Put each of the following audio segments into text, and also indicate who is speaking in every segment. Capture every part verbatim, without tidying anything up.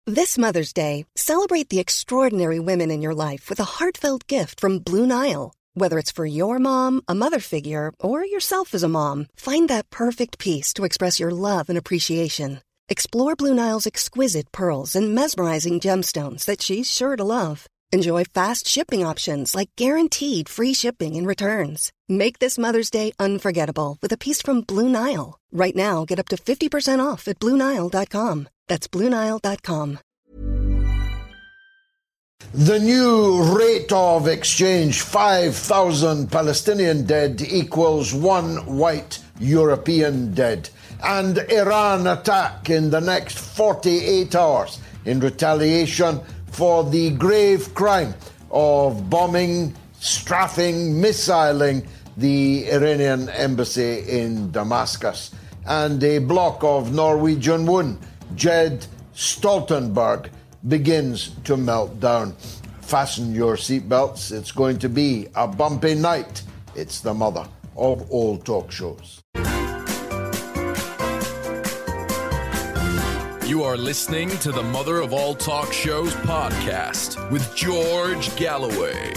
Speaker 1: This Mother's Day, celebrate the extraordinary women in your life with a heartfelt gift from Blue Nile. Whether it's for your mom, a mother figure, or yourself as a mom, find that perfect piece to express your love and appreciation. Explore Blue Nile's exquisite pearls and mesmerizing gemstones that she's sure to love. Enjoy fast shipping options like guaranteed free shipping and returns. Make this Mother's Day unforgettable with a piece from Blue Nile. Right now, get up to fifty percent off at Blue Nile dot com. That's Blue Nile dot com.
Speaker 2: The new rate of exchange, five thousand Palestinian dead equals one white European dead. And Iran attack in the next forty-eight hours in retaliation for the grave crime of bombing, strafing, missiling the Iranian embassy in Damascus. And a block of Norwegian wood, Jed Stoltenberg, begins to melt down. Fasten your seatbelts. It's going to be a bumpy night. It's the mother of all talk shows.
Speaker 3: You are listening to the Mother of All Talk Shows podcast with George Galloway.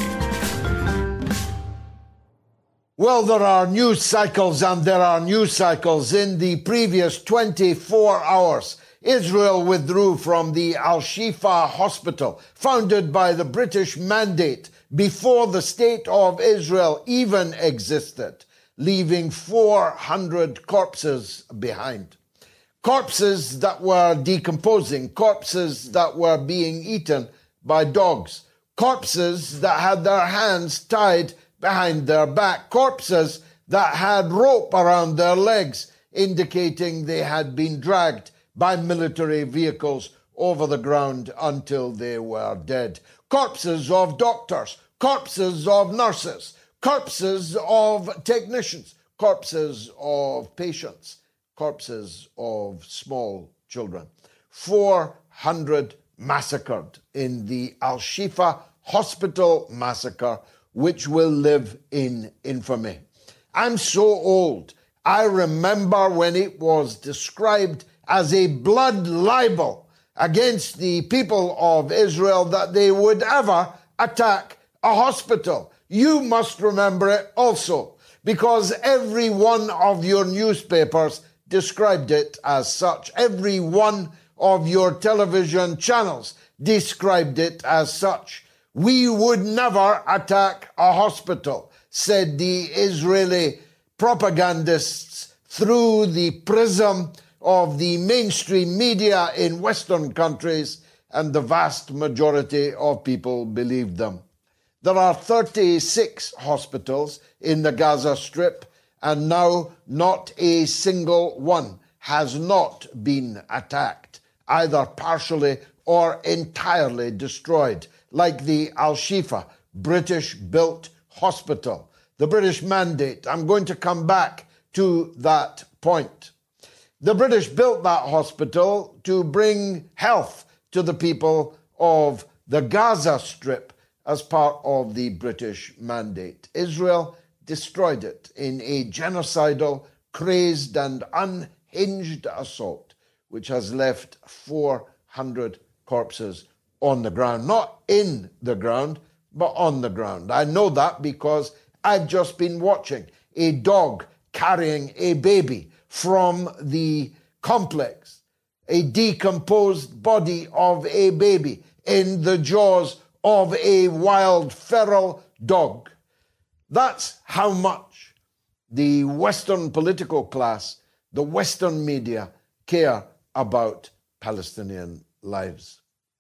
Speaker 2: Well, there are news cycles and there are news cycles. In the previous twenty-four hours, Israel withdrew from the Al-Shifa hospital, founded by the British Mandate before the State of Israel even existed, leaving four hundred corpses behind. Corpses that were decomposing, corpses that were being eaten by dogs, corpses that had their hands tied behind their back, corpses that had rope around their legs, indicating they had been dragged by military vehicles over the ground until they were dead. Corpses of doctors, corpses of nurses, corpses of technicians, corpses of patients, corpses of small children. four hundred massacred in the Al-Shifa hospital massacre, which will live in infamy. I'm so old. I remember when it was described as a blood libel against the people of Israel that they would ever attack a hospital. You must remember it also, because every one of your newspapers described it as such. Every one of your television channels described it as such. We would never attack a hospital, said the Israeli propagandists through the prism of the mainstream media in Western countries, and the vast majority of people believed them. There are thirty-six hospitals in the Gaza Strip, and now not a single one has not been attacked, either partially or entirely destroyed, like the Al-Shifa British-built hospital. The British Mandate, I'm going to come back to that point. The British built that hospital to bring health to the people of the Gaza Strip as part of the British Mandate. Israel destroyed it in a genocidal, crazed and unhinged assault, which has left four hundred corpses on the ground. Not in the ground, but on the ground. I know that because I've just been watching a dog carrying a baby from the complex, a decomposed body of a baby in the jaws of a wild feral dog. That's how much the Western political class, the Western media, care about Palestinian lives.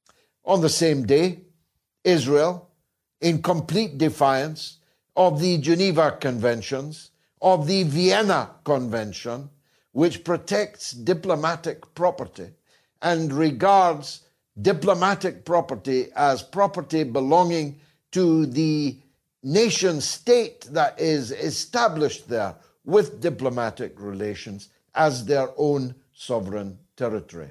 Speaker 2: On the same day, Israel, in complete defiance of the Geneva Conventions, of the Vienna Convention, which protects diplomatic property and regards diplomatic property as property belonging to the nation state that is established there with diplomatic relations as their own sovereign territory.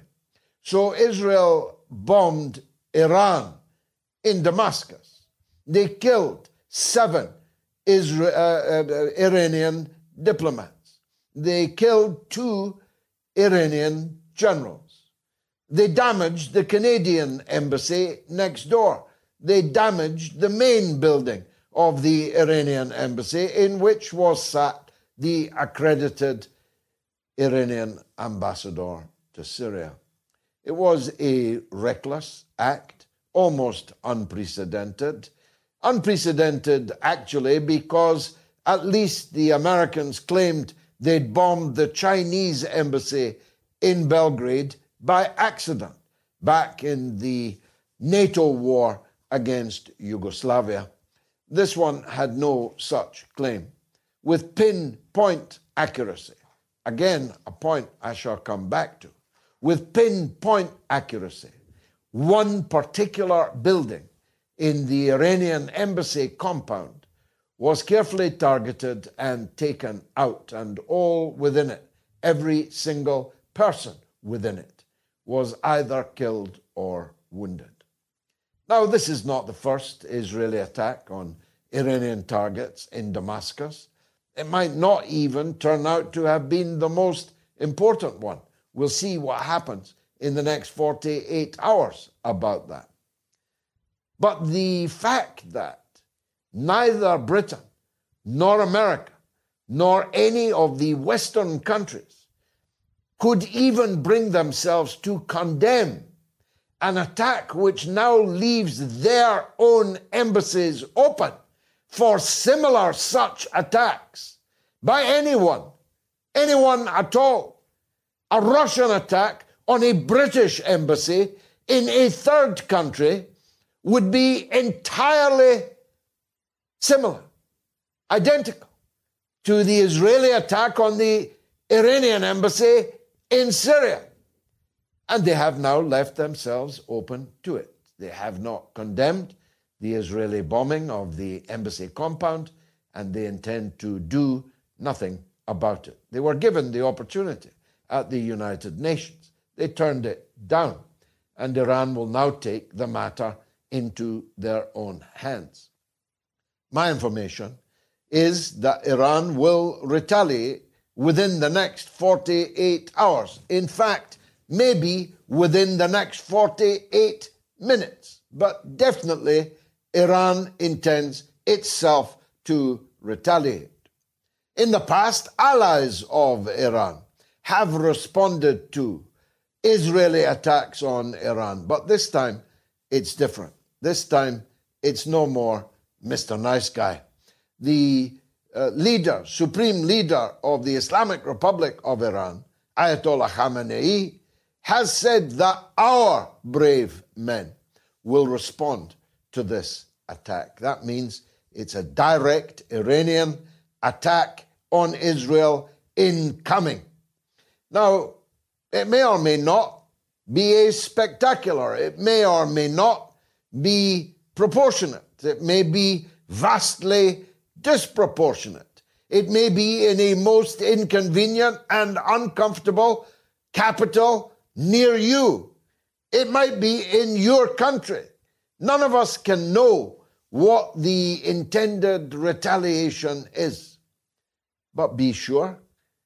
Speaker 2: So Israel bombed Iran in Damascus. They killed seven Isra- uh, uh, Iranian diplomats. They killed two Iranian generals. They damaged the Canadian embassy next door. They damaged the main building of the Iranian embassy, in which was sat the accredited Iranian ambassador to Syria. It was a reckless act, almost unprecedented. Unprecedented, actually, because at least the Americans claimed they'd bombed the Chinese embassy in Belgrade by accident back in the NATO war against Yugoslavia. This one had no such claim. With pinpoint accuracy, again, a point I shall come back to, with pinpoint accuracy, one particular building in the Iranian embassy compound was carefully targeted and taken out, and all within it, every single person within it, was either killed or wounded. Now, this is not the first Israeli attack on Iranian targets in Damascus. It might not even turn out to have been the most important one. We'll see what happens in the next forty-eight hours about that. But the fact that neither Britain nor America nor any of the Western countries could even bring themselves to condemn an attack which now leaves their own embassies open for similar such attacks by anyone, anyone at all. A Russian attack on a British embassy in a third country would be entirely similar, identical to the Israeli attack on the Iranian embassy in Syria. And they have now left themselves open to it. They have not condemned the Israeli bombing of the embassy compound, and they intend to do nothing about it. They were given the opportunity at the United Nations. They turned it down, and Iran will now take the matter into their own hands. My information is that Iran will retaliate within the next forty-eight hours. In fact, maybe within the next forty-eight minutes. But definitely, Iran intends itself to retaliate. In the past, allies of Iran have responded to Israeli attacks on Iran. But this time, it's different. This time, it's no more Mister Nice Guy. The uh, leader, supreme leader of the Islamic Republic of Iran, Ayatollah Khamenei, has said that our brave men will respond to this attack. That means it's a direct Iranian attack on Israel incoming. Now, it may or may not be a spectacular. It may or may not be proportionate. It may be vastly disproportionate. It may be in a most inconvenient and uncomfortable capital near you. It might be in your country. None of us can know what the intended retaliation is. But be sure,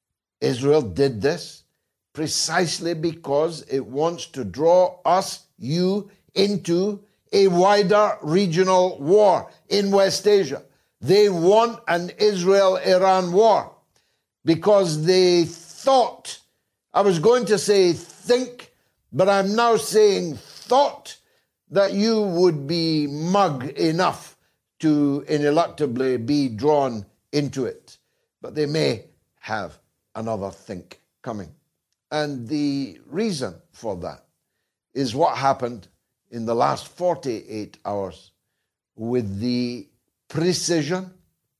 Speaker 2: Israel did this precisely because it wants to draw us, you, into a wider regional war in West Asia. They want an Israel-Iran war because they thought, I was going to say think, but I'm now saying thought, that you would be mug enough to ineluctably be drawn into it. But they may have another think coming. And the reason for that is what happened in the last forty-eight hours with the precision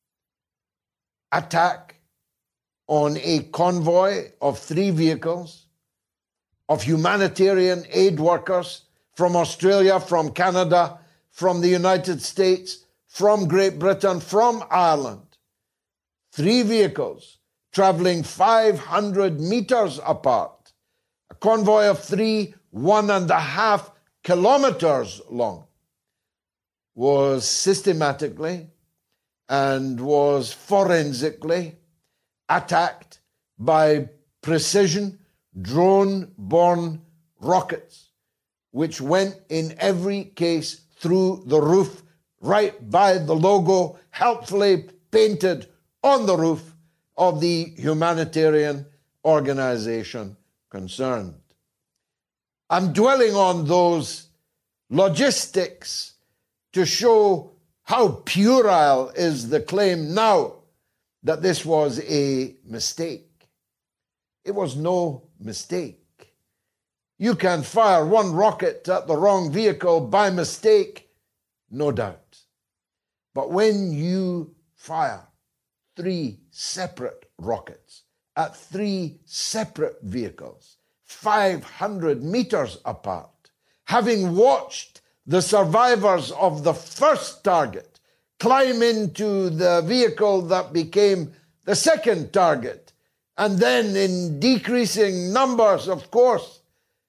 Speaker 2: attack on a convoy of three vehicles of humanitarian aid workers from Australia, from Canada, from the United States, from Great Britain, from Ireland. Three vehicles traveling five hundred meters apart. A convoy of three, one and a half kilometers long, was systematically and was forensically attacked by precision drone-borne rockets, which went in every case through the roof, right by the logo helpfully painted on the roof of the humanitarian organization concerned. I'm dwelling on those logistics to show how puerile is the claim now that this was a mistake. It was no mistake. You can fire one rocket at the wrong vehicle by mistake, no doubt. But when you fire three separate rockets at three separate vehicles, five hundred meters apart, having watched the survivors of the first target climb into the vehicle that became the second target, and then in decreasing numbers, of course,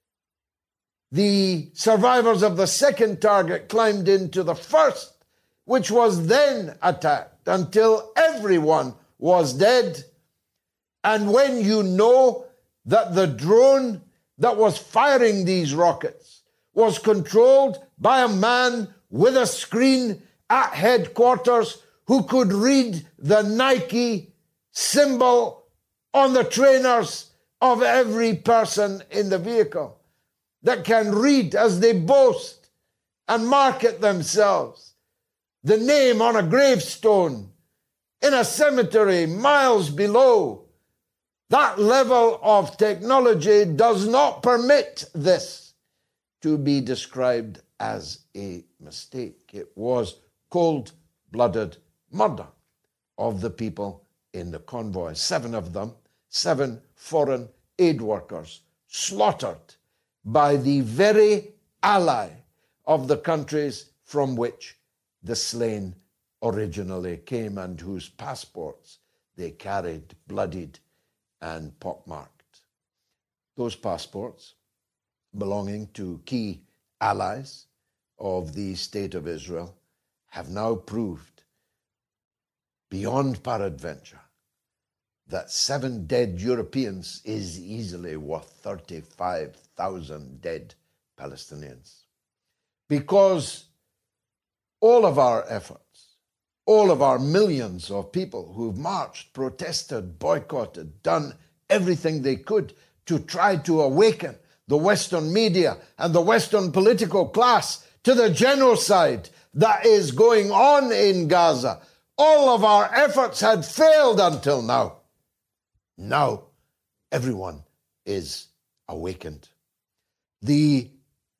Speaker 2: the survivors of the second target climbed into the first, which was then attacked until everyone was dead. And when you know that the drone that was firing these rockets was controlled by a man with a screen at headquarters who could read the Nike symbol on the trainers of every person in the vehicle, that can read as they boast and market themselves the name on a gravestone in a cemetery miles below. That level of technology does not permit this to be described as a mistake. It was cold-blooded murder of the people in the convoy. Seven of them, seven foreign aid workers, slaughtered by the very ally of the countries from which the slain originally came and whose passports they carried bloodied and pockmarked. Those passports, belonging to key allies of the State of Israel, have now proved beyond peradventure that seven dead Europeans is easily worth thirty-five thousand dead Palestinians. Because all of our efforts, all of our millions of people who've marched, protested, boycotted, done everything they could to try to awaken the Western media and the Western political class to the genocide that is going on in Gaza, all of our efforts had failed until now. Now, everyone is awakened. The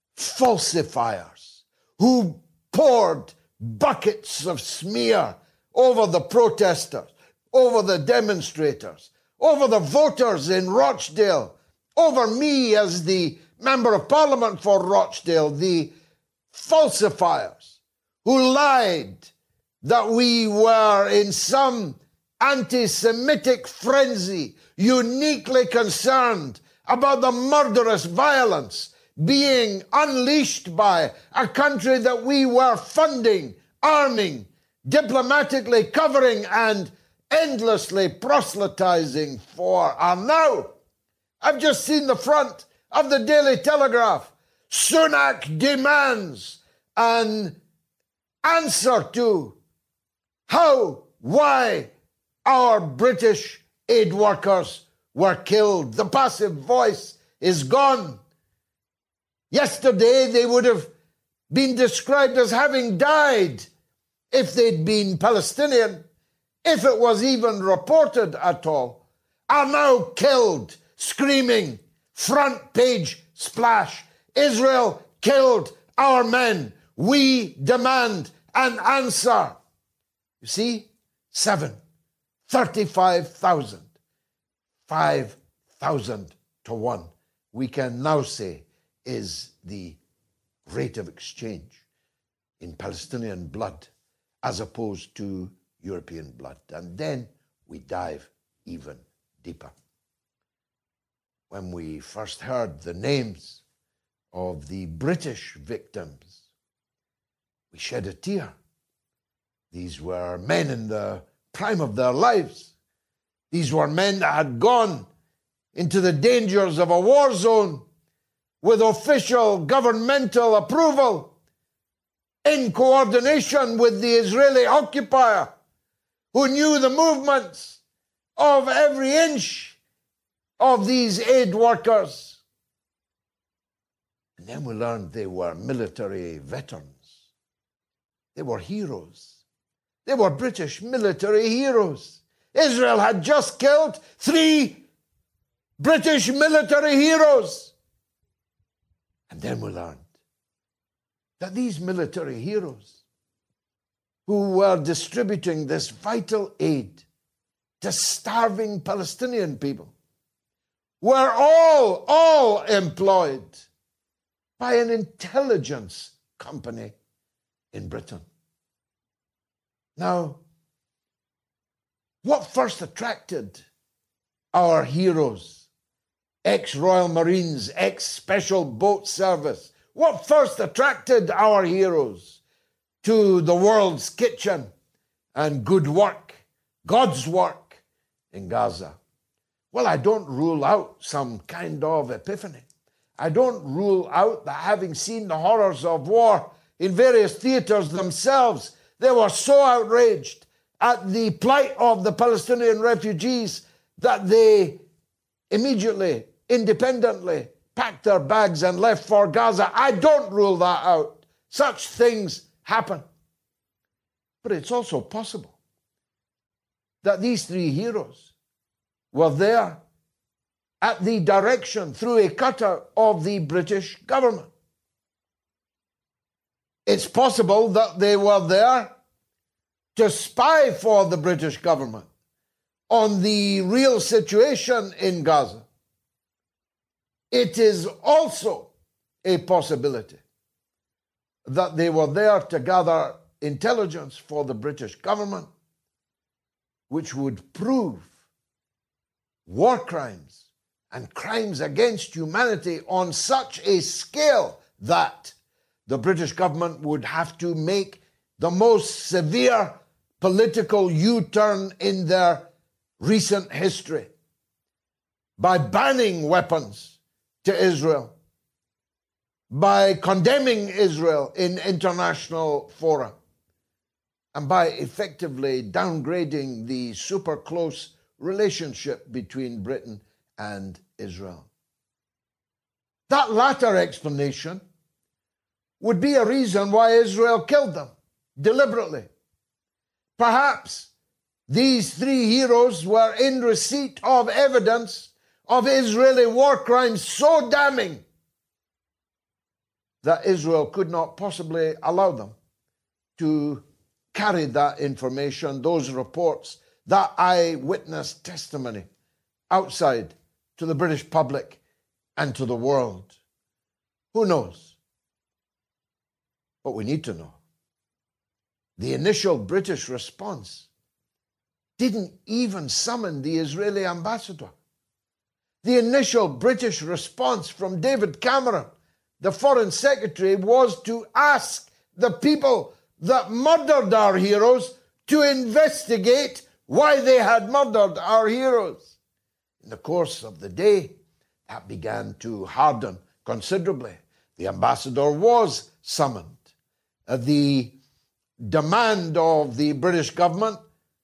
Speaker 2: falsifiers who poured buckets of smear over the protesters, over the demonstrators, over the voters in Rochdale, over me as the Member of Parliament for Rochdale, the falsifiers who lied that we were in some anti-Semitic frenzy, uniquely concerned about the murderous violence being unleashed by a country that we were funding, arming, diplomatically covering, and endlessly proselytizing for. And now, I've just seen the front of the Daily Telegraph. Sunak demands an answer to how, why, our British aid workers were killed. The passive voice is gone. Yesterday, they would have been described as having died if they'd been Palestinian, if it was even reported at all, are now killed, screaming, front page splash. Israel killed our men. We demand an answer. You see, seven. thirty-five thousand, five thousand to one, we can now say is the rate of exchange in Palestinian blood as opposed to European blood. And then we dive even deeper. When we first heard the names of the British victims, we shed a tear. These were men in the prime of their lives. These were men that had gone into the dangers of a war zone, with official governmental approval, in coordination with the Israeli occupier, who knew the movements of every inch of these aid workers. And then we learned they were military veterans. They were heroes. They were British military heroes. Israel had just killed three British military heroes. And then we learned that these military heroes who were distributing this vital aid to starving Palestinian people were all, all employed by an intelligence company in Britain. Now, what first attracted our heroes, ex-Royal Marines, ex-Special Boat Service, what first attracted our heroes to the world's kitchen and good work, God's work in Gaza? Well, I don't rule out some kind of epiphany. I don't rule out that having seen the horrors of war in various theaters themselves, they were so outraged at the plight of the Palestinian refugees that they immediately, independently, packed their bags and left for Gaza. I don't rule that out. Such things happen. But it's also possible that these three heroes were there at the direction, through a cutout, of the British government. It's possible that they were there to spy for the British government on the real situation in Gaza. It is also a possibility that they were there to gather intelligence for the British government, which would prove war crimes and crimes against humanity on such a scale that the British government would have to make the most severe political U-turn in their recent history by banning weapons to Israel, by condemning Israel in international fora, and by effectively downgrading the super close relationship between Britain and Israel. That latter explanation would be a reason why Israel killed them deliberately. Perhaps these three heroes were in receipt of evidence of Israeli war crimes so damning that Israel could not possibly allow them to carry that information, those reports, that eyewitness testimony outside to the British public and to the world. Who knows? But we need to know. The initial British response didn't even summon the Israeli ambassador. The initial British response from David Cameron, the Foreign Secretary, was to ask the people that murdered our heroes to investigate why they had murdered our heroes. In the course of the day, that began to harden considerably. The ambassador was summoned. Uh, the demand of the British government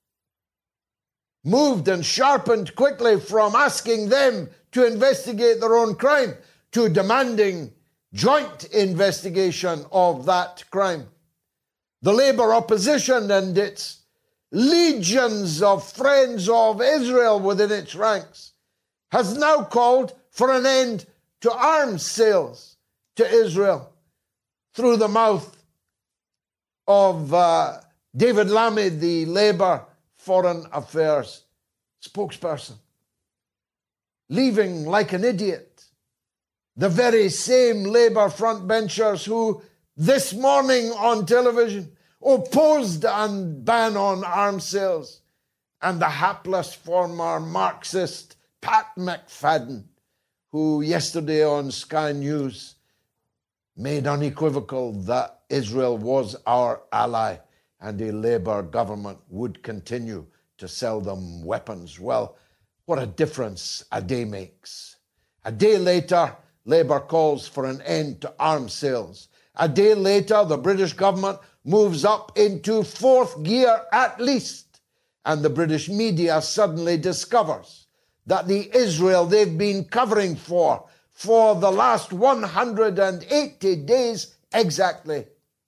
Speaker 2: moved and sharpened quickly from asking them to investigate their own crime to demanding joint investigation of that crime. The Labour opposition and its legions of friends of Israel within its ranks has now called for an end to arms sales to Israel through the mouth of uh, David Lammy, the Labour Foreign Affairs spokesperson, leaving like an idiot the very same Labour frontbenchers who this morning on television opposed a ban on arms sales, and the hapless former Marxist Pat McFadden, who yesterday on Sky News made unequivocal that Israel was our ally and a Labour government would continue to sell them weapons. Well, what a difference a day makes. A day later, Labour calls for an end to arms sales. A day later, the British government moves up into fourth gear at least, and the British media suddenly discovers that the Israel they've been covering for for the last one hundred eighty days exactly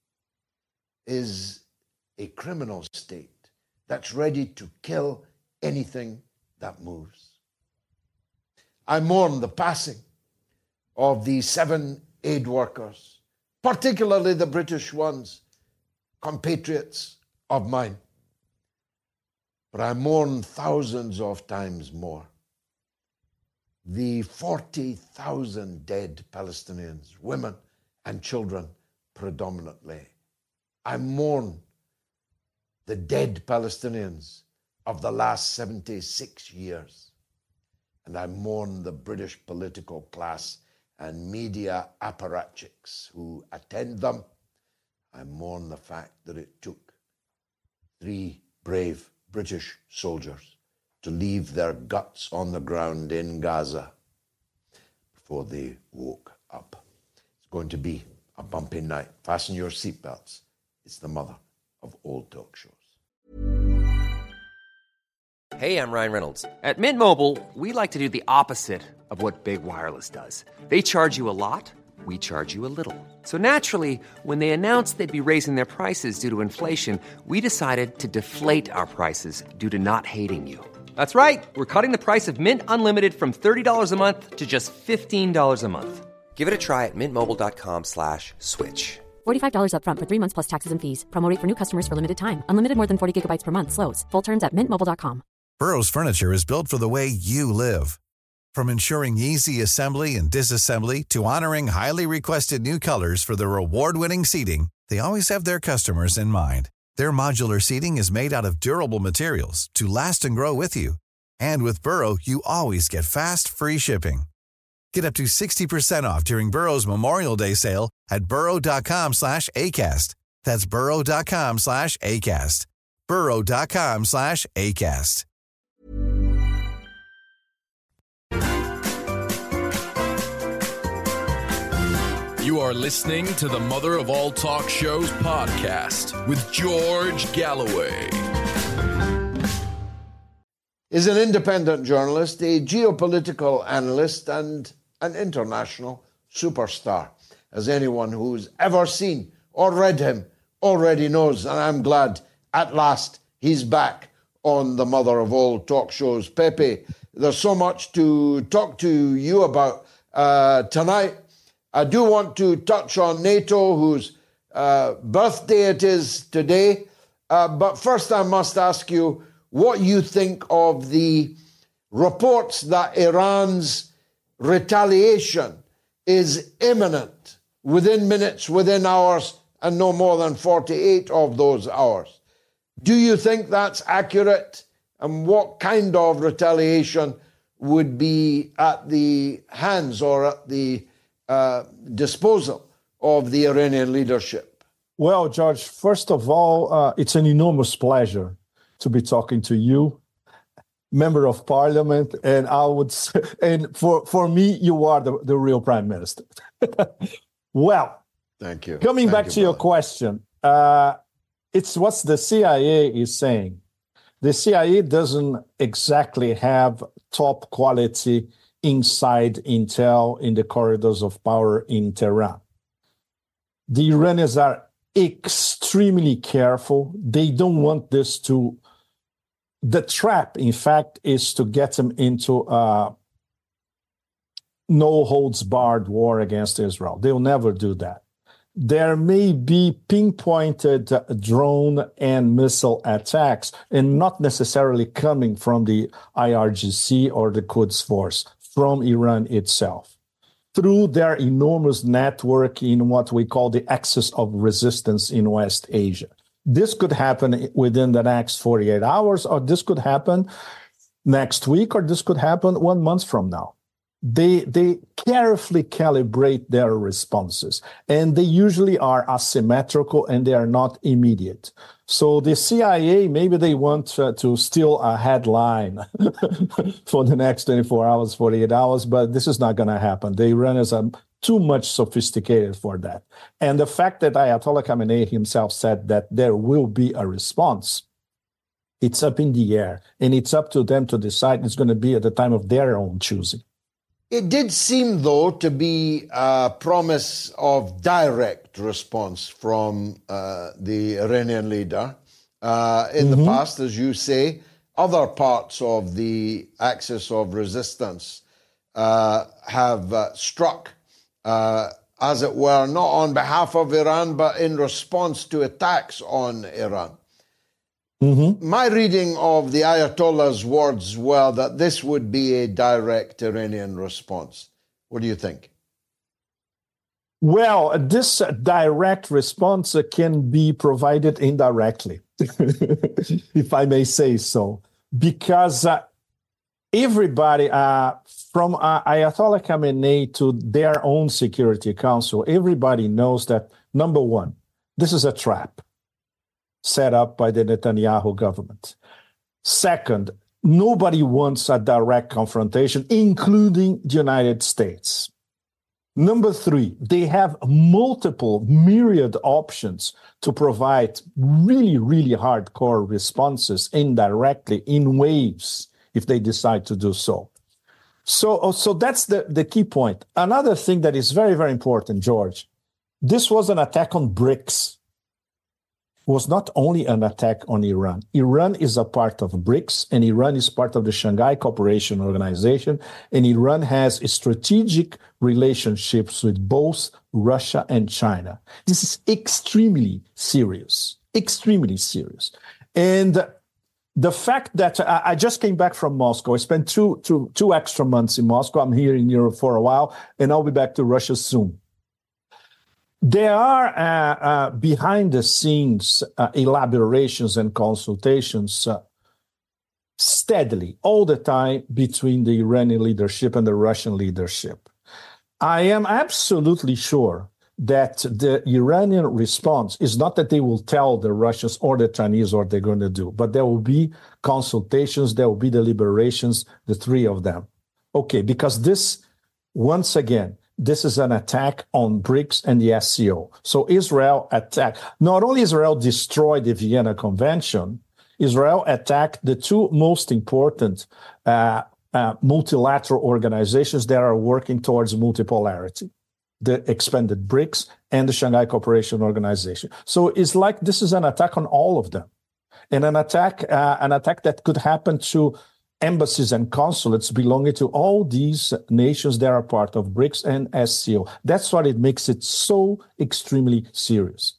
Speaker 2: is a criminal state that's ready to kill anything that moves. I mourn the passing of the seven aid workers, particularly the British ones, compatriots of mine. But I mourn thousands of times more the forty thousand dead Palestinians, women and children predominantly. I mourn the dead Palestinians of the last seventy-six years. And I mourn the British political class and media apparatchiks who attend them. I mourn the fact that it took three brave British soldiers to leave their guts on the ground in Gaza before they woke up. It's going to be a bumpy night. Fasten your seatbelts. It's the mother of all talk shows.
Speaker 4: Hey, I'm Ryan Reynolds. At Mint Mobile, we like to do the opposite of what Big Wireless does. They charge you a lot, we charge you a little. So naturally, when they announced they'd be raising their prices due to inflation, we decided to deflate our prices due to not hating you. That's right. We're cutting the price of Mint Unlimited from thirty dollars a month to just fifteen dollars a month. Give it a try at mintmobile.com slash switch.
Speaker 5: forty-five dollars up front for three months plus taxes and fees. Promo rate for new customers for limited time. Unlimited more than forty gigabytes per month slows. Full terms at mint mobile dot com.
Speaker 6: Burrow's furniture is built for the way you live. From ensuring easy assembly and disassembly to honoring highly requested new colors for their award-winning seating, they always have their customers in mind. Their modular seating is made out of durable materials to last and grow with you. And with Burrow, you always get fast, free shipping. Get up to sixty percent off during Burrow's Memorial Day sale at burrow.com slash ACAST. That's burrow.com slash ACAST. burrow.com slash ACAST.
Speaker 3: You are listening to the Mother of All Talk Shows podcast with George Galloway.
Speaker 2: Is an independent journalist, a geopolitical analyst, and an international superstar, as anyone who's ever seen or read him already knows. And I'm glad at last he's back on the Mother of All Talk Shows. Pepe, there's so much to talk to you about uh, tonight. I do want to touch on NATO, whose uh, birthday it is today. Uh, but first I must ask you what you think of the reports that Iran's retaliation is imminent within minutes, within hours, and no more than forty-eight of those hours. Do you think that's accurate? And what kind of retaliation would be at the hands or at the uh, disposal of the Iranian leadership?
Speaker 7: Well, George, first of all, uh, it's an enormous pleasure to be talking to you, member of parliament, and I would say, and for, for me, you are the, the real prime minister. Well,
Speaker 2: thank you.
Speaker 7: Coming
Speaker 2: Thank
Speaker 7: back
Speaker 2: you,
Speaker 7: to your
Speaker 2: brother.
Speaker 7: question, uh, it's what the C I A is saying. The C I A doesn't exactly have top quality inside intel in the corridors of power in Tehran. The Iranians are extremely careful. They don't want this to... The trap, in fact, is to get them into a no-holds-barred war against Israel. They'll never do that. There may be pinpointed drone and missile attacks, and not necessarily coming from the I R G C or the Quds Force, from Iran itself, through their enormous network in what we call the axis of resistance in West Asia. This could happen within the next forty-eight hours, or this could happen next week, or this could happen one month from now. they they carefully calibrate their responses, and they usually are asymmetrical and they are not immediate. So the C I A, maybe they want uh, to steal a headline for the next twenty-four hours, forty-eight hours, but this is not going to happen. They run as a too much sophisticated for that. And the fact that Ayatollah Khamenei himself said that there will be a response, it's up in the air, and it's up to them to decide. It's going to be at the time of their own choosing.
Speaker 2: It did seem, though, to be a promise of direct response from uh, the Iranian leader. Uh, in mm-hmm. the past, as you say, other parts of the axis of resistance uh, have uh, struck, uh, as it were, not on behalf of Iran, but in response to attacks on Iran. Mm-hmm. My reading of the Ayatollah's words were that this would be a direct Iranian response. What do you think?
Speaker 7: Well, this direct response can be provided indirectly, if I may say so, because uh, everybody, uh, from uh, Ayatollah Khamenei to their own Security Council, everybody knows that, number one, this is a trap set up by the Netanyahu government. Second, nobody wants a direct confrontation, including the United States. Number three, they have multiple myriad options to provide really, really hardcore responses indirectly in waves if they decide to do so. So, so that's the, the key point. Another thing that is very, very important, George, this was an attack on BRICS. Was not only an attack on Iran. Iran is a part of BRICS, and Iran is part of the Shanghai Cooperation Organization, and Iran has strategic relationships with both Russia and China. This is extremely serious, extremely serious. And the fact that I, I just came back from Moscow, I spent two, two, two extra months in Moscow. I'm here in Europe for a while, and I'll be back to Russia soon. There are uh, uh, behind-the-scenes uh, elaborations and consultations uh, steadily, all the time, between the Iranian leadership and the Russian leadership. I am absolutely sure that the Iranian response is not that they will tell the Russians or the Chinese what they're going to do, but there will be consultations, there will be deliberations, the three of them. Okay, because this, once again, this is an attack on BRICS and the S C O. So Israel attacked, not only Israel destroyed the Vienna Convention, Israel attacked the two most important uh, uh, multilateral organizations that are working towards multipolarity, the expanded BRICS and the Shanghai Cooperation Organization. So it's like this is an attack on all of them, and an attack, uh, an attack that could happen to embassies and consulates belonging to all these nations that are part of BRICS and S C O. That's what it makes it so extremely serious.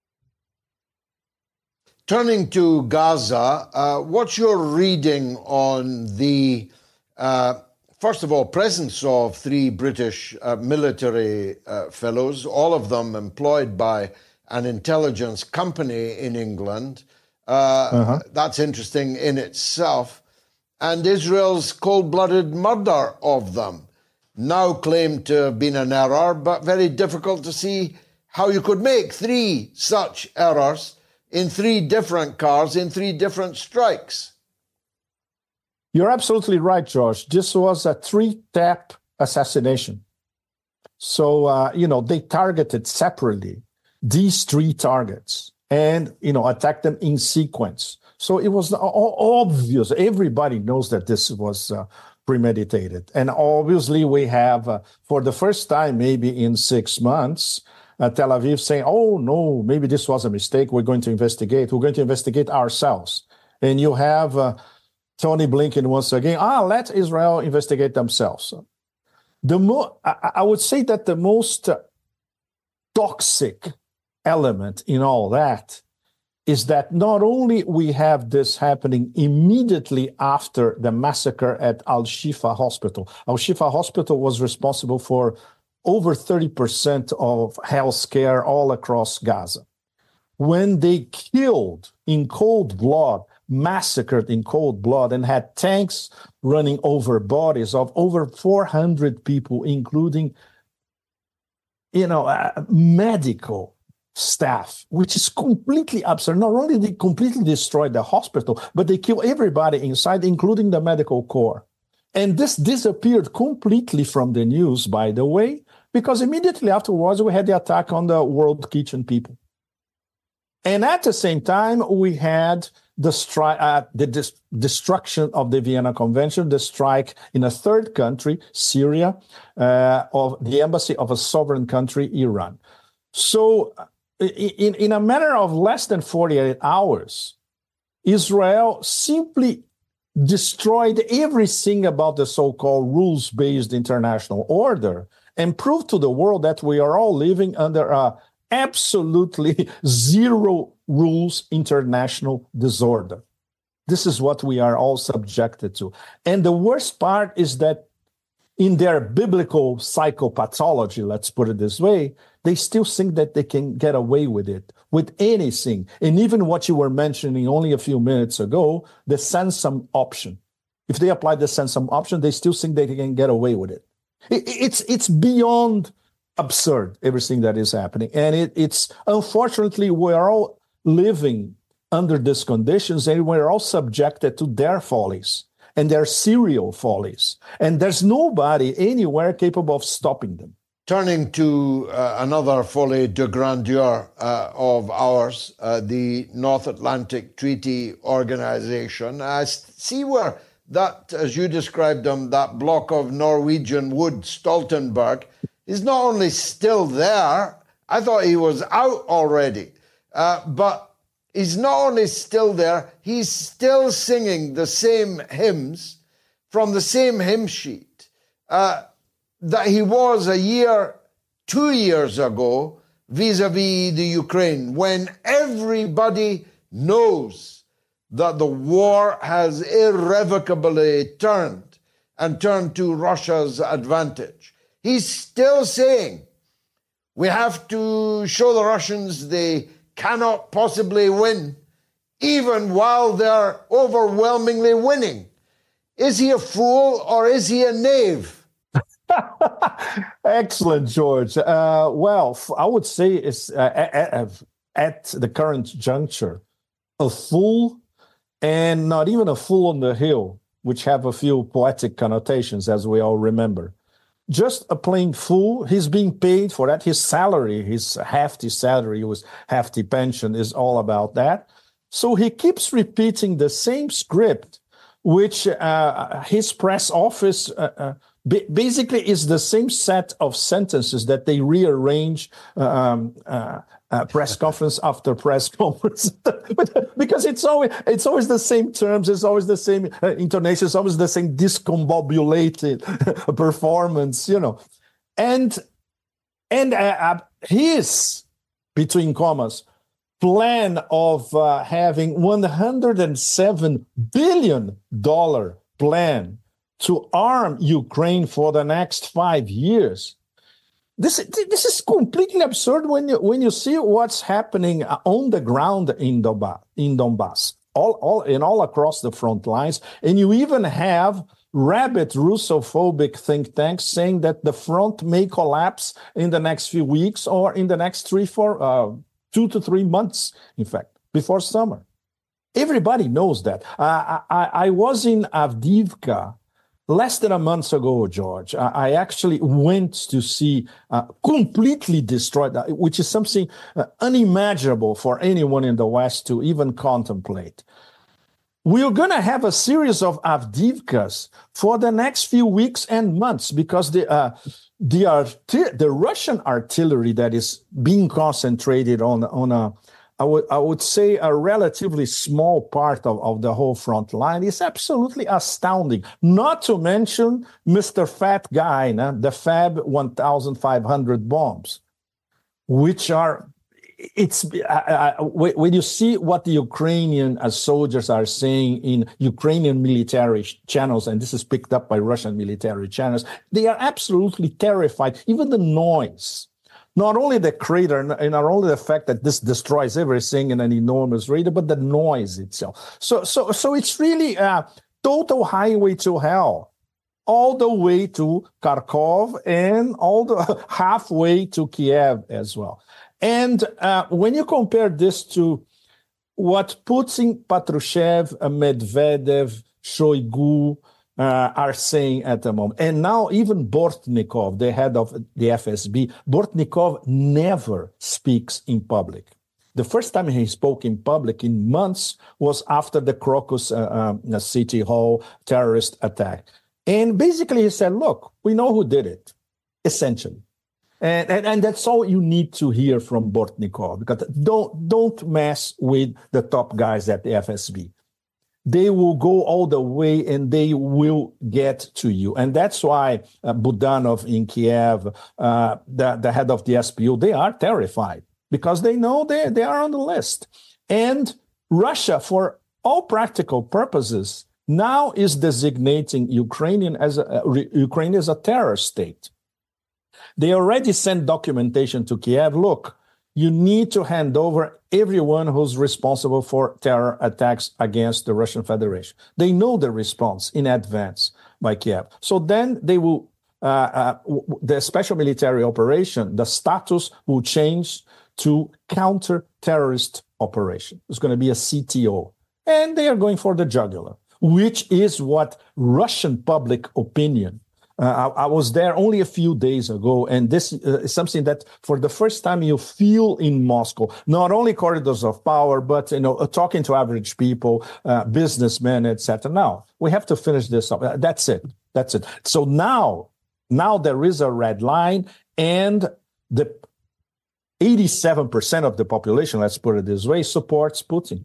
Speaker 2: Turning to Gaza, uh, what's your reading on the, uh, first of all, presence of three British uh, military uh, fellows, all of them employed by an intelligence company in England? Uh, uh-huh. That's interesting in itself. And Israel's cold-blooded murder of them, now claimed to have been an error, but very difficult to see how you could make three such errors in three different cars in three different strikes.
Speaker 7: You're absolutely right, George. This was a three-step assassination. So, uh, you know, they targeted separately these three targets and, you know, attacked them in sequence. So it was obvious. Everybody knows that this was uh, premeditated. And obviously we have, uh, for the first time maybe in six months, uh, Tel Aviv saying, oh, no, maybe this was a mistake. We're going to investigate. We're going to investigate ourselves. And you have uh, Tony Blinken once again, ah, let Israel investigate themselves. The mo- I-, I would say that the most uh, toxic element in all that is that not only we have this happening immediately after the massacre at Al-Shifa Hospital. Al-Shifa Hospital was responsible for over thirty percent of health care all across Gaza. When they killed in cold blood massacred in cold blood and had tanks running over bodies of over four hundred people, including, you know, uh, medical staff, which is completely absurd. Not only did they completely destroy the hospital, but they kill everybody inside, including the medical corps. And this disappeared completely from the news, by the way, because immediately afterwards we had the attack on the World Kitchen people. And at the same time, we had the strike, uh, the dis- destruction of the Vienna Convention, the strike in a third country, Syria, uh, of the embassy of a sovereign country, Iran. So in, in a matter of less than forty-eight hours, Israel simply destroyed everything about the so-called rules-based international order and proved to the world that we are all living under a absolutely zero rules international disorder. This is what we are all subjected to. And the worst part is that in their biblical psychopathology, let's put it this way, they still think that they can get away with it, with anything. And even what you were mentioning only a few minutes ago, the Sansom option. If they apply the Sansom option, they still think they can get away with it. it it's, it's beyond absurd, everything that is happening. And it, it's, unfortunately, we're all living under these conditions and we're all subjected to their follies and their serial follies. And there's nobody anywhere capable of stopping them.
Speaker 2: Turning to uh, another folie de grandeur uh, of ours, uh, the North Atlantic Treaty Organization. I see where that, as you described them, that block of Norwegian wood, Stoltenberg, is not only still there, I thought he was out already, uh, but he's not only still there, he's still singing the same hymns from the same hymn sheet uh, that he was a year, two years ago, vis-a-vis the Ukraine, when everybody knows that the war has irrevocably turned and turned to Russia's advantage. He's still saying, we have to show the Russians they cannot possibly win, even while they're overwhelmingly winning. Is he a fool or is he a knave?
Speaker 7: Excellent, George. Uh, well, I would say it's uh, at, at the current juncture, a fool, and not even a fool on the hill, which have a few poetic connotations, as we all remember. Just a plain fool. He's being paid for that. His salary, his hefty salary, his hefty pension is all about that. So he keeps repeating the same script, which uh, his press office uh, uh, b- basically is the same set of sentences that they rearrange um, uh, uh, press conference after press conference, because it's always it's always the same terms, it's always the same uh, intonation, it's always the same discombobulated performance, you know, and and uh, uh, his, between commas, plan of uh, having one hundred seven billion dollars plan to arm Ukraine for the next five years. This, this is completely absurd when you when you see what's happening on the ground in Donbass, in Donbass, all, all and all across the front lines. And you even have rabid Russophobic think tanks saying that the front may collapse in the next few weeks or in the next three, four, uh, two to three months, in fact, before summer. Everybody knows that. Uh, I, I was in Avdiivka less than a month ago, George. I, I actually went to see uh, completely destroyed, uh, which is something uh, unimaginable for anyone in the West to even contemplate. We're going to have a series of Avdiivkas for the next few weeks and months because the uh, the arti- the Russian artillery that is being concentrated on on a I would I would say a relatively small part of, of the whole front line is absolutely astounding. Not to mention Mister Fat Guy, nah, the Fab fifteen hundred bombs, which are it's uh, uh, when you see what the Ukrainian uh, soldiers are saying in Ukrainian military channels, and this is picked up by Russian military channels, they are absolutely terrified. Even the noise. Not only the crater, and not only the fact that this destroys everything in an enormous rate, but the noise itself. So, so, so it's really a total highway to hell, all the way to Kharkov and all the halfway to Kiev as well. And uh, when you compare this to what Putin, Patrushev, Medvedev, Shoigu uh, are saying at the moment, and now even Bortnikov, the head of the F S B, Bortnikov never speaks in public. The first time he spoke in public in months was after the Crocus uh, uh, City Hall terrorist attack. And basically he said, look, we know who did it, essentially. And, and, and that's all you need to hear from Bortnikov, because don't, don't mess with the top guys at the F S B. They will go all the way and they will get to you. And that's why uh, Budanov in Kiev, uh, the, the head of the S B U, they are terrified because they know they, they are on the list. And Russia, for all practical purposes, now is designating Ukrainian as a, uh, Ukraine as a terror state. They already sent documentation to Kiev. Look, you need to hand over everyone who's responsible for terror attacks against the Russian Federation. They know the response in advance by Kiev. So then they will, uh, uh, the special military operation, the status will change to counter-terrorist operation. It's going to be a C T O. And they are going for the jugular, which is what Russian public opinion. Uh, I, I was there only a few days ago, and this uh, is something that for the first time you feel in Moscow, not only corridors of power, but, you know, uh, talking to average people, uh, businessmen, et cetera. Now, we have to finish this up. Uh, that's it. That's it. So now, now there is a red line, and the eighty-seven percent of the population, let's put it this way, supports Putin.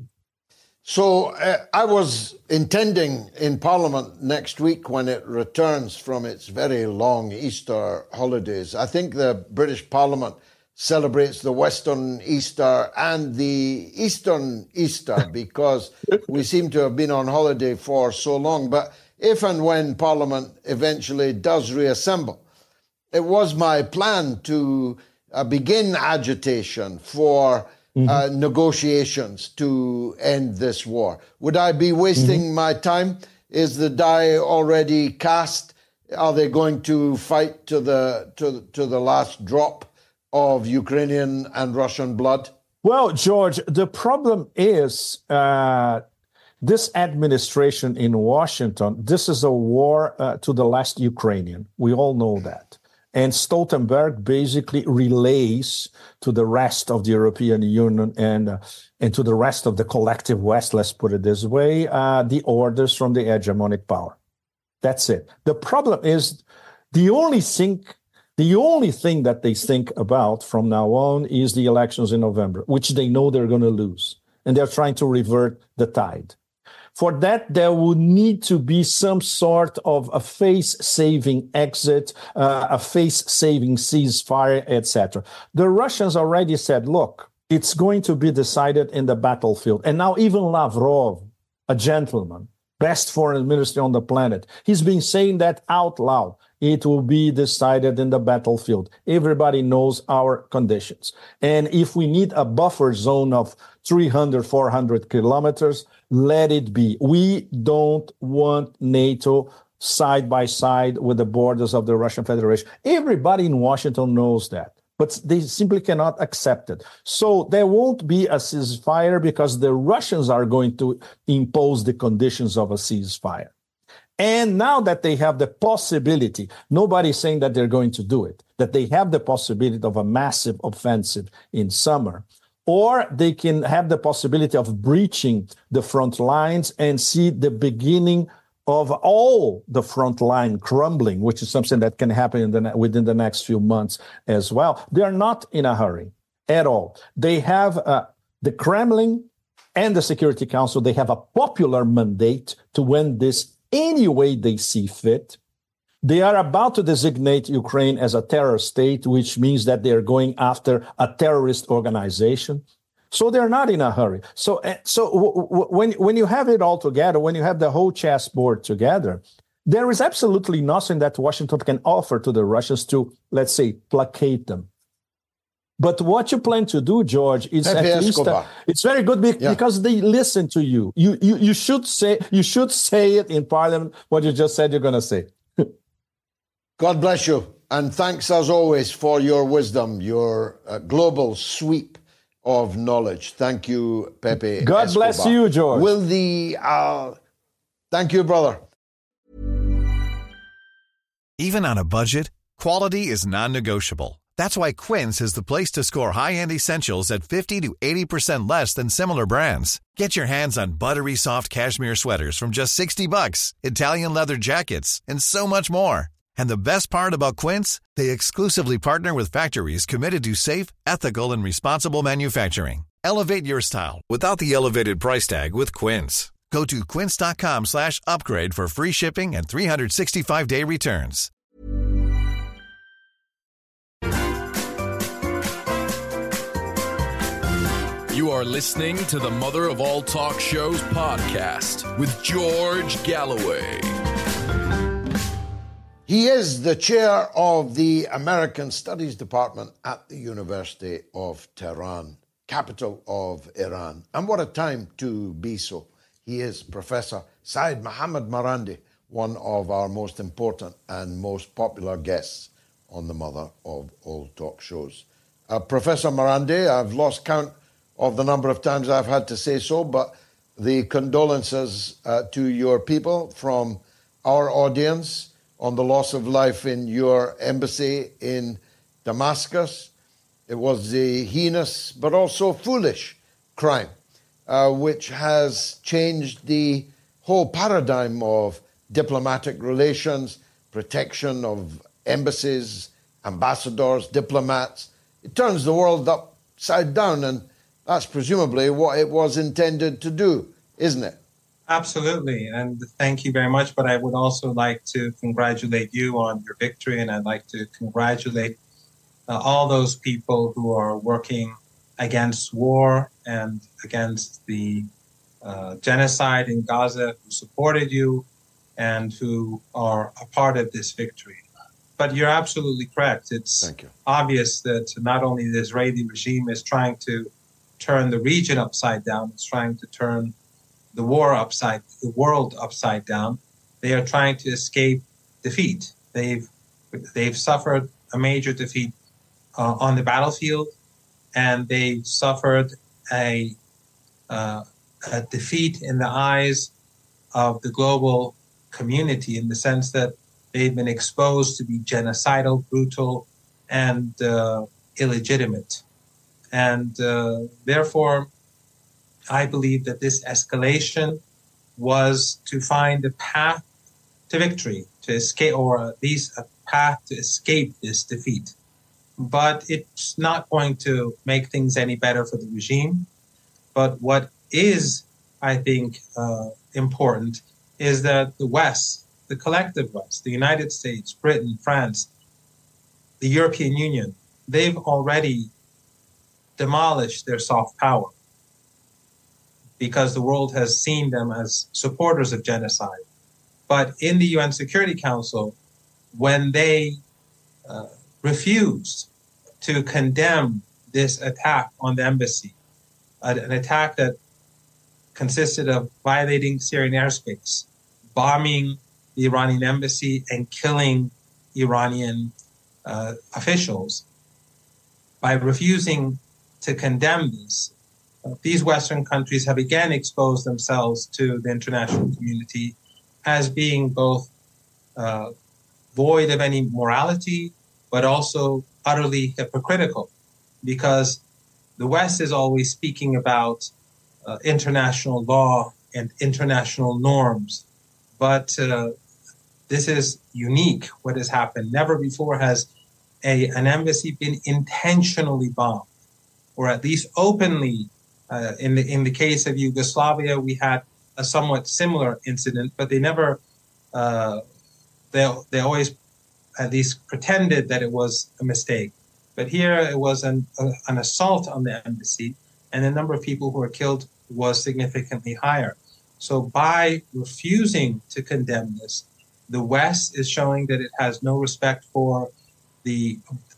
Speaker 2: So uh, I was intending in Parliament next week, when it returns from its very long Easter holidays. I think the British Parliament celebrates the Western Easter and the Eastern Easter because we seem to have been on holiday for so long. But if and when Parliament eventually does reassemble, it was my plan to uh, begin agitation for Mm-hmm. Uh, negotiations to end this war. Would I be wasting mm-hmm. my time? Is the die already cast? Are they going to fight to the to, to the last drop of Ukrainian and Russian blood?
Speaker 7: Well, George, the problem is uh, this administration in Washington, this is a war uh, to the last Ukrainian. We all know that. And Stoltenberg basically relays to the rest of the European Union and uh, and to the rest of the collective West, let's put it this way, uh, the orders from the hegemonic power. That's it. The problem is the only thing, the only thing that they think about from now on is the elections in November, which they know they're going to lose. And they're trying to revert the tide. For that, there would need to be some sort of a face-saving exit, uh, a face-saving ceasefire, et cetera. The Russians already said, look, it's going to be decided in the battlefield. And now even Lavrov, a gentleman, best foreign minister on the planet, he's been saying that out loud. It will be decided in the battlefield. Everybody knows our conditions. And if we need a buffer zone of three hundred, four hundred kilometers, let it be. We don't want NATO side by side with the borders of the Russian Federation. Everybody in Washington knows that, but they simply cannot accept it. So there won't be a ceasefire because the Russians are going to impose the conditions of a ceasefire. And now that they have the possibility, nobody's saying that they're going to do it, that they have the possibility of a massive offensive in summer, or they can have the possibility of breaching the front lines and see the beginning of all the front line crumbling, which is something that can happen in the, within the next few months as well. They are not in a hurry at all. They have uh, the Kremlin and the Security Council, they have a popular mandate to end this any way they see fit. They are about to designate Ukraine as a terror state, which means that they are going after a terrorist organization. So they're not in a hurry. So, so w- w- when, when you have it all together, when you have the whole chessboard together, there is absolutely nothing that Washington can offer to the Russians to, let's say, placate them. But what you plan to do, George, is
Speaker 2: Pepe
Speaker 7: at least uh, it's very good be-
Speaker 2: yeah.
Speaker 7: because they listen to you. You you you should say you should say it in Parliament what you just said you're going to say.
Speaker 2: God bless you, and thanks as always for your wisdom, your uh, global sweep of knowledge. Thank you, Pepe.
Speaker 7: God
Speaker 2: Escobar.
Speaker 7: bless you, George.
Speaker 2: Will the uh, thank you, brother.
Speaker 6: Even on a budget, quality is non-negotiable. That's why Quince is the place to score high-end essentials at fifty to eighty percent less than similar brands. Get your hands on buttery soft cashmere sweaters from just sixty bucks, Italian leather jackets, and so much more. And the best part about Quince, they exclusively partner with factories committed to safe, ethical, and responsible manufacturing. Elevate your style without the elevated price tag with Quince. Go to quince.com slash upgrade for free shipping and three sixty-five day returns.
Speaker 3: You are listening to the Mother of All Talk Shows podcast with George Galloway.
Speaker 2: He is the chair of the American Studies Department at the University of Tehran, capital of Iran. And what a time to be so. He is Professor Saeed Mohammad Marandi, one of our most important and most popular guests on the Mother of All Talk Shows. Uh, Professor Marandi, I've lost count of the number of times I've had to say so, but the condolences uh, to your people from our audience on the loss of life in your embassy in Damascus. It was a heinous but also foolish crime, uh, which has changed the whole paradigm of diplomatic relations, protection of embassies, ambassadors, diplomats. It turns the world upside down, and that's presumably what it was intended to do, isn't it?
Speaker 8: Absolutely, and thank you very much. But I would also like to congratulate you on your victory, and I'd like to congratulate uh, all those people who are working against war and against the uh, genocide in Gaza, who supported you and who are a part of this victory. But you're absolutely correct. It's
Speaker 2: Thank you.
Speaker 8: obvious that not only the Israeli regime is trying to turn the region upside down, it's trying to turn the war upside, the world upside down. They are trying to escape defeat. They've they've suffered a major defeat uh, on the battlefield, and they suffered a uh, a defeat in the eyes of the global community, in the sense that they've been exposed to be genocidal, brutal, and uh, illegitimate. And uh, therefore, I believe that this escalation was to find a path to victory, to escape, or at least a path to escape this defeat. But it's not going to make things any better for the regime. But what is, I think, uh, important is that the West, the collective West, the United States, Britain, France, the European Union, they've already demolished their soft power, because the world has seen them as supporters of genocide. But in the U N Security Council, when they uh, refused to condemn this attack on the embassy, uh, an attack that consisted of violating Syrian airspace, bombing the Iranian embassy, and killing Iranian uh, officials, by refusing to condemn this, these Western countries have again exposed themselves to the international community as being both uh, void of any morality, but also utterly hypocritical, because the West is always speaking about uh, international law and international norms. But uh, this is unique, what has happened. Never before has a, an embassy been intentionally bombed, or at least openly. Uh, in the in the case of Yugoslavia, we had a somewhat similar incident, but they never, uh, they they always at least pretended that it was a mistake. But here it was an a, an assault on the embassy, and the number of people who were killed was significantly higher. So by refusing to condemn this, the West is showing that it has no respect for the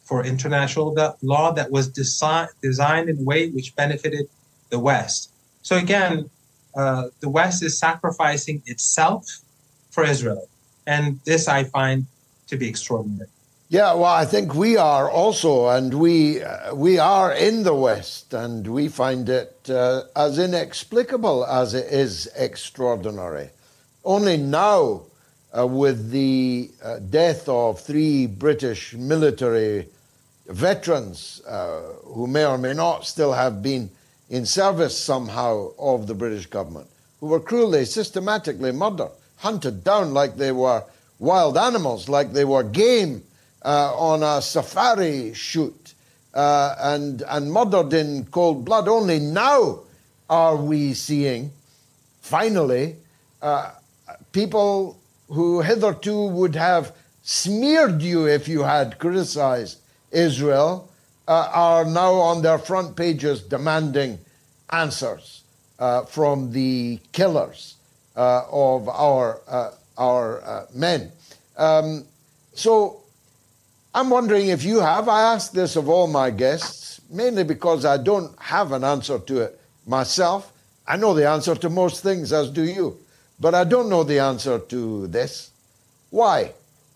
Speaker 8: for international law that was desi- designed in a way which benefited the West. So again, uh, the West is sacrificing itself for Israel. And this I find to be extraordinary.
Speaker 2: Yeah, well, I think we are also, and we uh, we are in the West, and we find it uh, as inexplicable as it is extraordinary. Only now, uh, with the uh, death of three British military veterans uh, who may or may not still have been in service somehow of the British government, who were cruelly, systematically murdered, hunted down like they were wild animals, like they were game uh, on a safari shoot, uh, and, and murdered in cold blood. Only now are we seeing, finally, uh, people who hitherto would have smeared you if you had criticized Israel uh, are now on their front pages demanding answers uh, from the killers uh, of our uh, our uh, men. Um, so I'm wondering if you have. I ask this of all my guests, mainly because I don't have an answer to it myself. I know the answer to most things, as do you, but I don't know the answer to this. Why?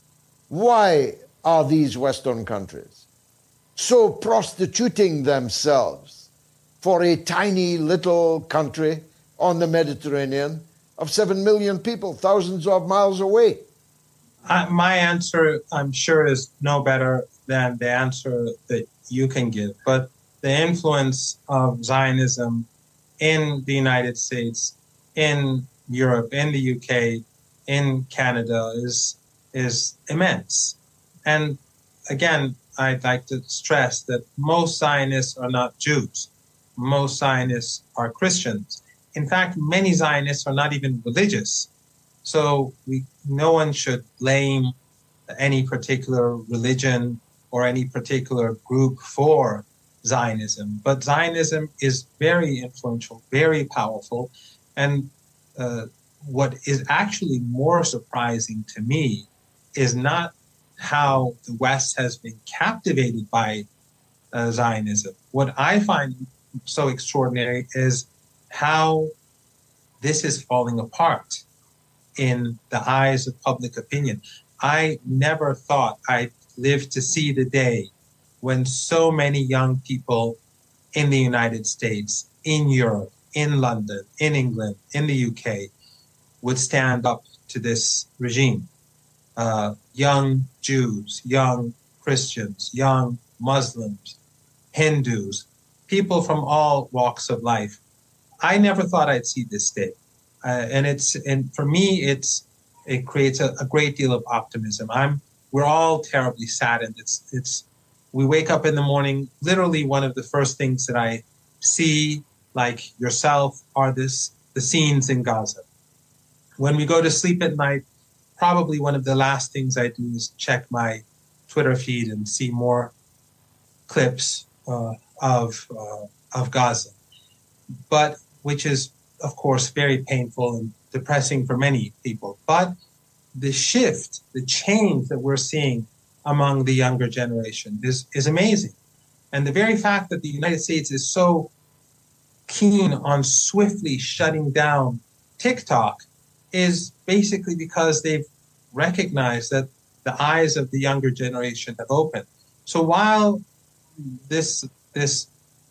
Speaker 2: Why are these Western countries so prostituting themselves for a tiny little country on the Mediterranean of seven million people, thousands of miles away?
Speaker 8: Uh, my answer, I'm sure, is no better than the answer that you can give. But the influence of Zionism in the United States, in Europe, in the U K, in Canada is is immense. And again, I'd like to stress that most Zionists are not Jews. Most Zionists are Christians. In fact, many Zionists are not even religious. So we, no one should blame any particular religion or any particular group for Zionism. But Zionism is very influential, very powerful. And uh, what is actually more surprising to me is not how the West has been captivated by uh, Zionism. What I find so extraordinary is how this is falling apart in the eyes of public opinion. I never thought I'd live to see the day when so many young people in the United States, in Europe, in London, in England, in the U K would stand up to this regime. Uh, young Jews, young Christians, young Muslims, Hindus, people from all walks of life. I never thought I'd see this day. Uh, and it's and for me, it's it creates a, a great deal of optimism. I'm we're all terribly saddened. It's it's we wake up in the morning. Literally, one of the first things that I see, like yourself, are this the scenes in Gaza. When we go to sleep at night, probably one of the last things I do is check my Twitter feed and see more clips uh, of uh, of Gaza, but which is, of course, very painful and depressing for many people. But the shift, the change that we're seeing among the younger generation is, is amazing. And the very fact that the United States is so keen on swiftly shutting down TikTok is basically because they've recognized that the eyes of the younger generation have opened. So while this this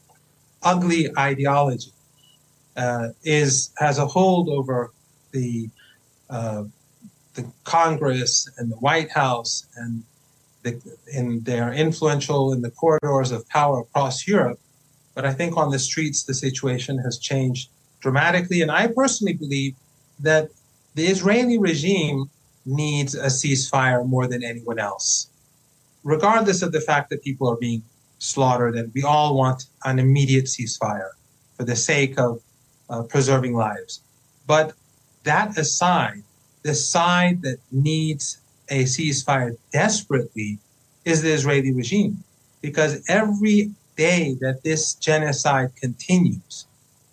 Speaker 8: ugly ideology uh, is has a hold over the uh, the Congress and the White House, and the, and they are influential in the corridors of power across Europe, but I think on the streets the situation has changed dramatically. And I personally believe that the Israeli regime needs a ceasefire more than anyone else, regardless of the fact that people are being slaughtered, and we all want an immediate ceasefire for the sake of uh, preserving lives. But that aside, the side that needs a ceasefire desperately is the Israeli regime, because every day that this genocide continues,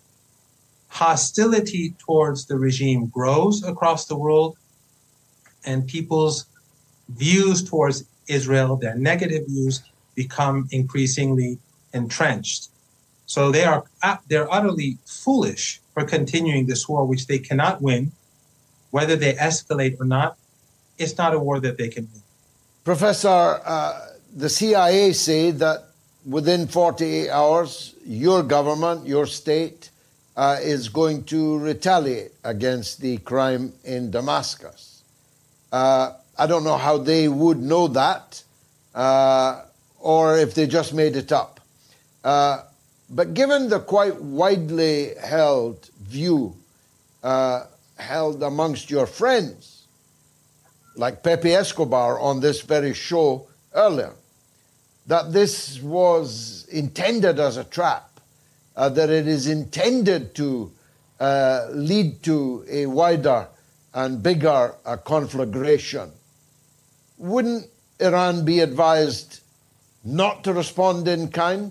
Speaker 8: hostility towards the regime grows across the world, and people's views towards Israel, their negative views, become increasingly entrenched. So they are they're utterly foolish for continuing this war, which they cannot win. Whether they escalate or not, it's not a war that they can win.
Speaker 2: Professor, uh, the C I A say that within forty-eight hours, your government, your state, uh, is going to retaliate against the crime in Damascus. Uh, I don't know how they would know that, uh, or if they just made it up. Uh, but given the quite widely held view uh, held amongst your friends, like Pepe Escobar on this very show earlier, that this was intended as a trap, uh, that it is intended to uh, lead to a wider and bigger uh, conflagration, wouldn't Iran be advised not to respond in kind?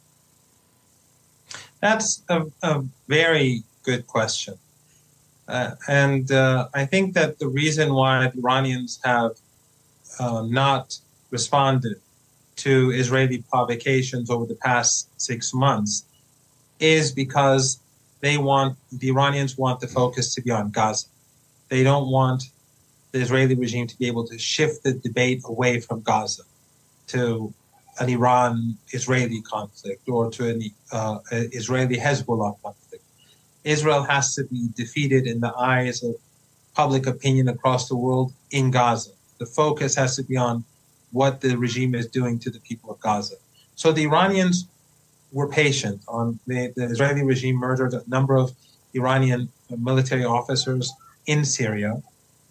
Speaker 8: That's a, a very good question. Uh, and uh, I think that the reason why the Iranians have uh, not responded to Israeli provocations over the past six months is because they want, the Iranians want the focus to be on Gaza. They don't want the Israeli regime to be able to shift the debate away from Gaza to an Iran-Israeli conflict or to an uh, Israeli-Hezbollah conflict. Israel has to be defeated in the eyes of public opinion across the world in Gaza. The focus has to be on what the regime is doing to the people of Gaza. So the Iranians were patient. On the, the Israeli regime murdered a number of Iranian military officers in Syria,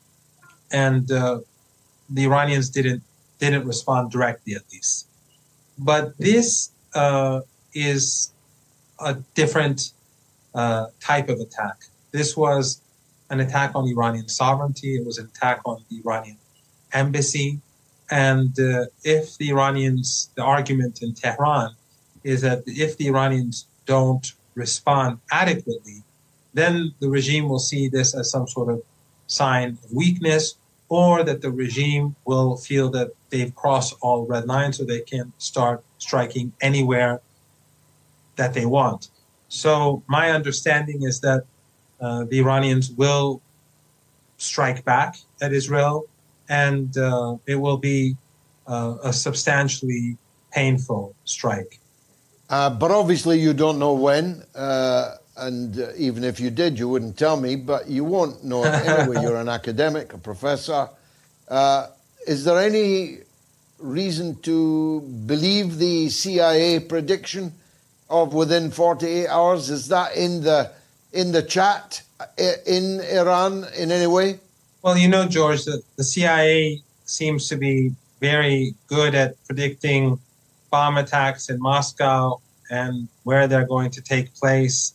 Speaker 8: and uh, the Iranians didn't didn't respond directly, at least. But this uh, is a different uh, type of attack. This was an attack on Iranian sovereignty. It was an attack on the Iranian embassy. And uh, if the Iranians, the argument in Tehran is that if the Iranians don't respond adequately, then the regime will see this as some sort of sign of weakness, or that the regime will feel that they've crossed all red lines so they can start striking anywhere that they want. So my understanding is that uh, the Iranians will strike back at Israel, and uh, it will be uh, a substantially painful strike.
Speaker 2: Uh, but obviously you don't know when, uh, and uh, even if you did, you wouldn't tell me, but you won't know it anyway. You're an academic, a professor. Uh, is there any reason to believe the C I A prediction of within forty-eight hours? Is that in the in the chat in Iran in any way?
Speaker 8: Well, you know, George, the, the C I A seems to be very good at predicting bomb attacks in Moscow and where they're going to take place.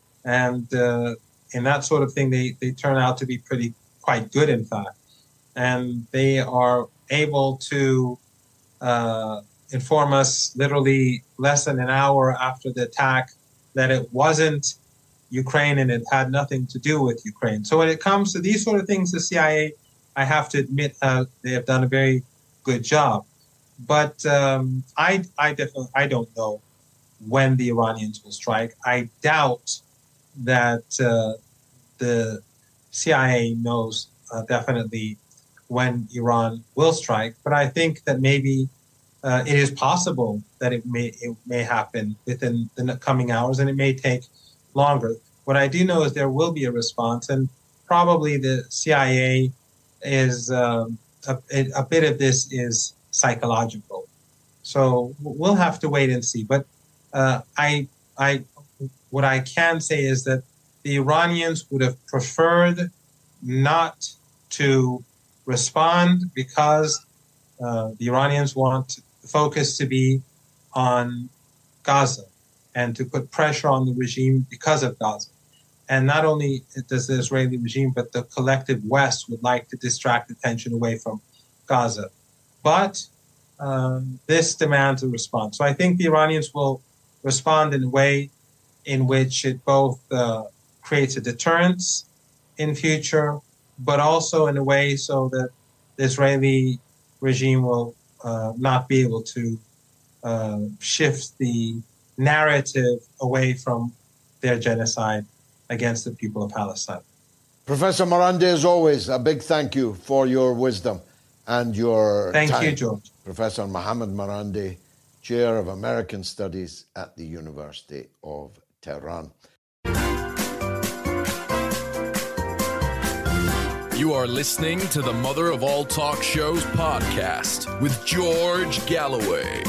Speaker 8: And uh, in that sort of thing, they, they turn out to be pretty quite good, in fact. And they are able to uh, inform us literally less than an hour after the attack that it wasn't Ukraine and it had nothing to do with Ukraine. So when it comes to these sort of things, the C I A, I have to admit, uh, they have done a very good job. But um, I, I definitely, I don't know when the Iranians will strike. I doubt that uh, the C I A knows uh, definitely when Iran will strike. But I think that maybe uh, it is possible that it may it may happen within the coming hours, and it may take longer. What I do know is there will be a response, and probably the C I A is um, a, a bit of this is psychological. So we'll have to wait and see. But uh, I, I, what I can say is that the Iranians would have preferred not to respond because uh, the Iranians want the focus to be on Gaza and to put pressure on the regime because of Gaza. And not only does the Israeli regime, but the collective West would like to distract attention away from Gaza. But um, this demands a response. So I think the Iranians will respond in a way in which it both uh, creates a deterrence in future, but also in a way so that the Israeli regime will uh, not be able to uh, shift the narrative away from their genocide against the people of Palestine.
Speaker 2: Professor Marandi, as always, a big thank you for your wisdom and your
Speaker 8: Thank
Speaker 2: time.
Speaker 8: you, George.
Speaker 2: Professor Mohammad Marandi, Chair of American Studies at the University of Tehran.
Speaker 3: You are listening to the Mother of All Talk Shows podcast with George Galloway.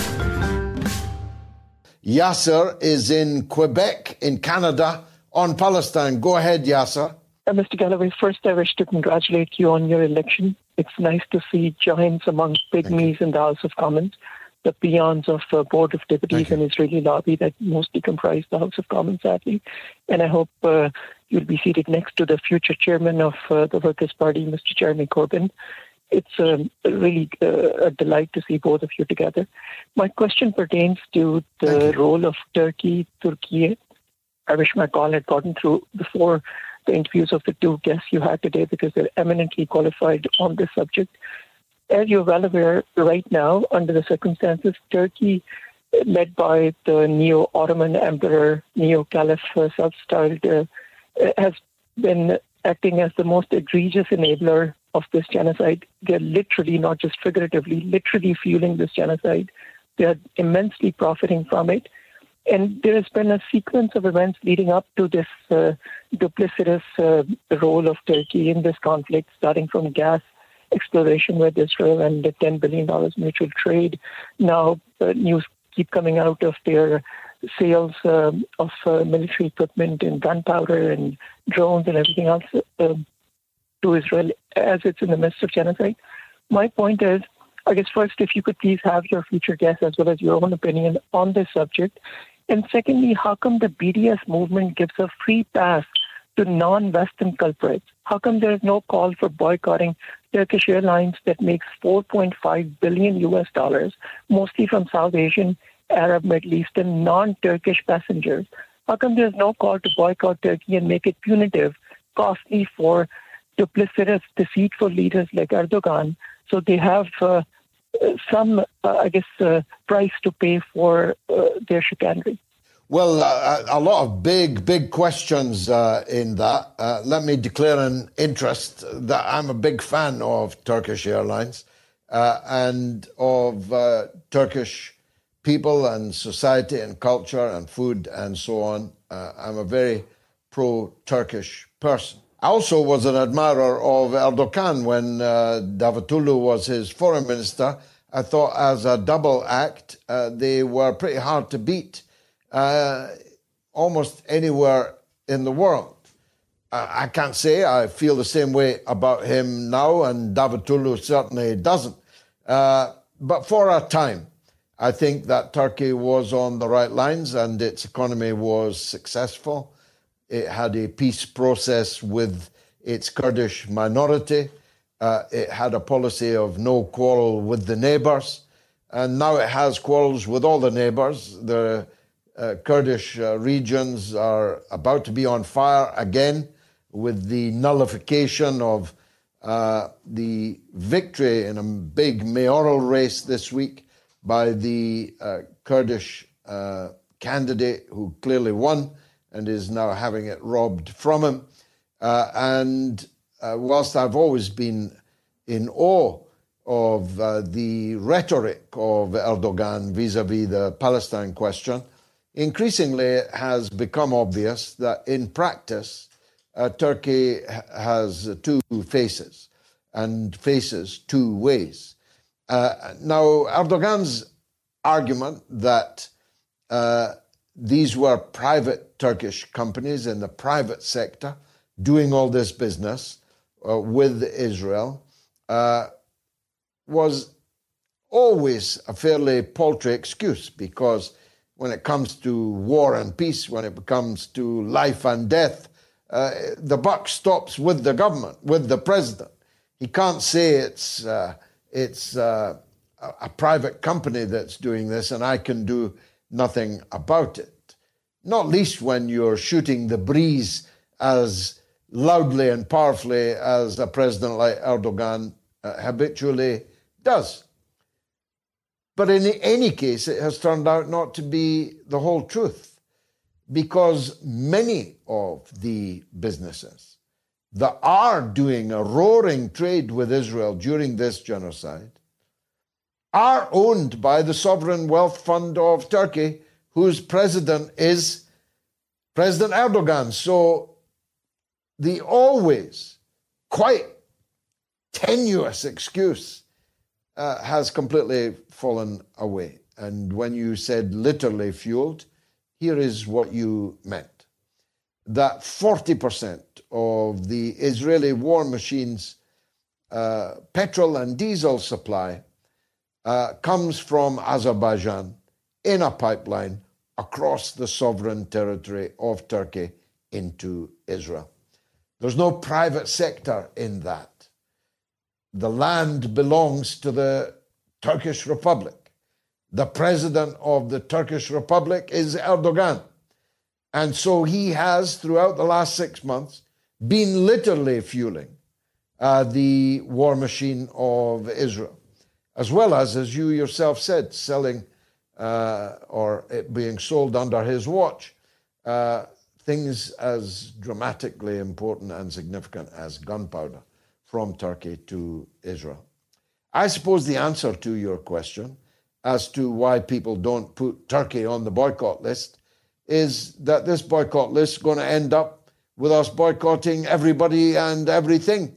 Speaker 2: Yasser is in Quebec, in Canada, on Palestine. Go ahead, Yasser.
Speaker 9: Uh, Mister Galloway, first I wish to congratulate you on your election. It's nice to see giants among pygmies in the House of Commons, the peons of uh, Board of Deputies and Israeli lobby that mostly comprise the House of Commons, sadly. And I hope uh, you'll be seated next to the future chairman of uh, the Workers' Party, Mister Jeremy Corbyn. It's um, really uh, a delight to see both of you together. My question pertains to the role of Turkey, Turkey. I wish my call had gotten through before the interviews of the two guests you had today, because they're eminently qualified on this subject. As you're well aware, right now, under the circumstances, Turkey, led by the neo-Ottoman emperor, neo-caliph, uh, self-styled, uh, has been acting as the most egregious enabler of this genocide. They're literally, not just figuratively, literally fueling this genocide. They're immensely profiting from it. And there has been a sequence of events leading up to this uh, duplicitous uh, role of Turkey in this conflict, starting from gas exploration with Israel and the ten billion dollars mutual trade. Now, uh, news keep coming out of their sales um, of uh, military equipment and gunpowder and drones and everything else uh, to Israel as it's in the midst of genocide. My point is, I guess first, if you could please have your future guests as well as your own opinion on this subject. And secondly, how come the B D S movement gives a free pass to non-Western culprits? How come there is no call for boycotting Turkish Airlines that makes four point five billion U S dollars, mostly from South Asian, Arab, Middle Eastern, non-Turkish passengers? How come there's no call to boycott Turkey and make it punitive, costly for duplicitous, deceitful leaders like Erdogan, so they have uh, some, uh, I guess, uh, price to pay for uh, their chicanery?
Speaker 2: Well, uh, a lot of big, big questions uh, in that. Uh, let me declare an interest that I'm a big fan of Turkish Airlines uh, and of uh, Turkish people and society and culture and food and so on. Uh, I'm a very pro-Turkish person. I also was an admirer of Erdogan when uh, Davutoglu was his foreign minister. I thought as a double act, uh, they were pretty hard to beat uh, almost anywhere in the world. Uh, I can't say I feel the same way about him now, and Davutoglu certainly doesn't. Uh, but for a time, I think that Turkey was on the right lines and its economy was successful. It had a peace process with its Kurdish minority. Uh, it had a policy of no quarrel with the neighbours. And now it has quarrels with all the neighbours. The uh, Kurdish uh, regions are about to be on fire again with the nullification of uh, the victory in a big mayoral race this week by the uh, Kurdish uh, candidate who clearly won and is now having it robbed from him. Uh, and uh, whilst I've always been in awe of uh, the rhetoric of Erdogan vis-a-vis the Palestine question, increasingly it has become obvious that in practice, uh, Turkey has two faces and faces two ways. Uh, now, Erdogan's argument that uh, these were private Turkish companies in the private sector doing all this business uh, with Israel uh, was always a fairly paltry excuse, because when it comes to war and peace, when it comes to life and death, uh, the buck stops with the government, with the president. He can't say it's uh, it's uh, a private company that's doing this and I can do nothing about it. Not least when you're shooting the breeze as loudly and powerfully as a president like Erdogan uh, habitually does. But in any case, it has turned out not to be the whole truth, because many of the businesses that are doing a roaring trade with Israel during this genocide are owned by the Sovereign Wealth Fund of Turkey, whose president is President Erdogan. So the always quite tenuous excuse uh, has completely fallen away. And when you said literally fueled, here is what you meant. That forty percent of the Israeli war machines' uh, petrol and diesel supply uh, comes from Azerbaijan in a pipeline across the sovereign territory of Turkey into Israel. There's no private sector in that. The land belongs to the Turkish Republic. The president of the Turkish Republic is Erdogan. And so he has, throughout the last six months, been literally fueling uh, the war machine of Israel, as well as, as you yourself said, selling uh, or it being sold under his watch, uh, things as dramatically important and significant as gunpowder from Turkey to Israel. I suppose the answer to your question as to why people don't put Turkey on the boycott list is that this boycott list is going to end up with us boycotting everybody and everything.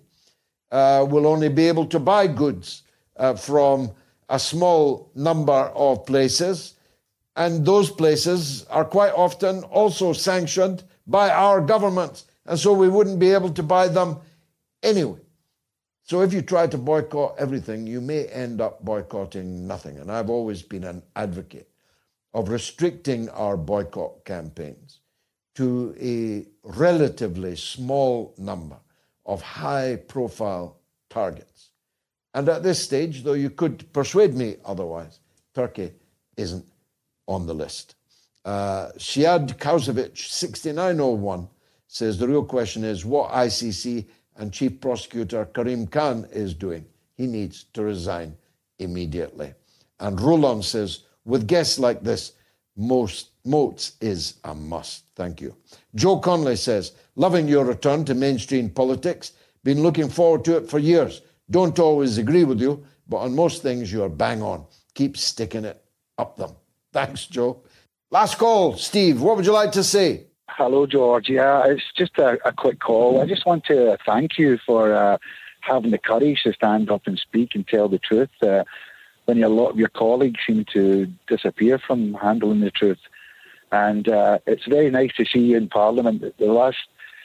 Speaker 2: Uh, we'll only be able to buy goods uh, from a small number of places, and those places are quite often also sanctioned by our governments, and so we wouldn't be able to buy them anyway. So if you try to boycott everything, you may end up boycotting nothing. And I've always been an advocate of restricting our boycott campaigns to a relatively small number of high-profile targets. And at this stage, though you could persuade me otherwise, Turkey isn't on the list. Uh, Shiad Kausevic, sixty-nine oh one, says the real question is what I C C and Chief Prosecutor Karim Khan is doing. He needs to resign immediately. And Roland says, with guests like this, most Moats is a must. Thank you. Joe Conley says, loving your return to mainstream politics. Been looking forward to it for years. Don't always agree with you, but on most things you're bang on. Keep sticking it up them. Thanks, Joe. Last call, Steve. What would you like to say?
Speaker 10: Hello, George. Yeah, it's just a, a quick call. I just want to thank you for uh, having the courage to stand up and speak and tell the truth uh, when a lot of your colleagues seem to disappear from handling the truth. And uh, it's very nice to see you in Parliament. The last